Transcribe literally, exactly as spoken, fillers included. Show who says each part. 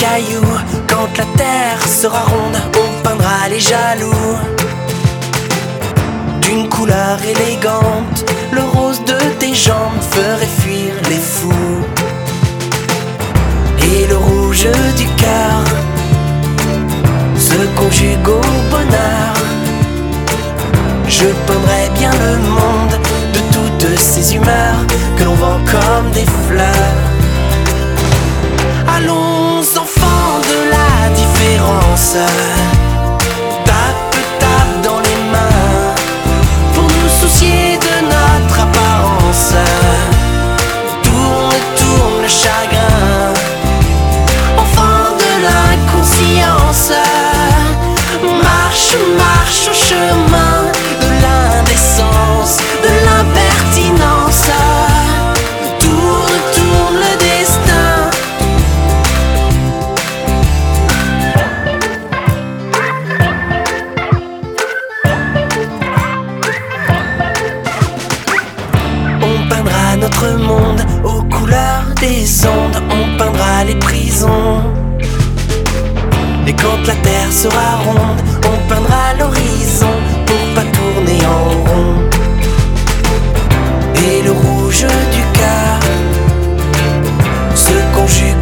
Speaker 1: cailloux. Quand la terre sera ronde, on peindra les jaloux d'une couleur élégante. Le rose de tes jambes ferait fuir les fous, et le rouge du cœur se conjugue au bonheur. Je peindrai bien le monde de toutes ces humeurs que l'on vend comme des fleurs. Allons, enfants de la différence, tape, tape dans les mains pour nous soucier de notre apparence. Tourne, tourne le chagrin, enfants de l'inconscience. Marche, marche au chemin de l'indécence, de l'impertinence. Tourne, tourne le destin. On peindra notre monde aux couleurs des ondes. On peindra les prisons. Et quand la terre sera ronde, on peindra l'horizon pour pas tourner en rond. Et le rouge du cœur se conjugue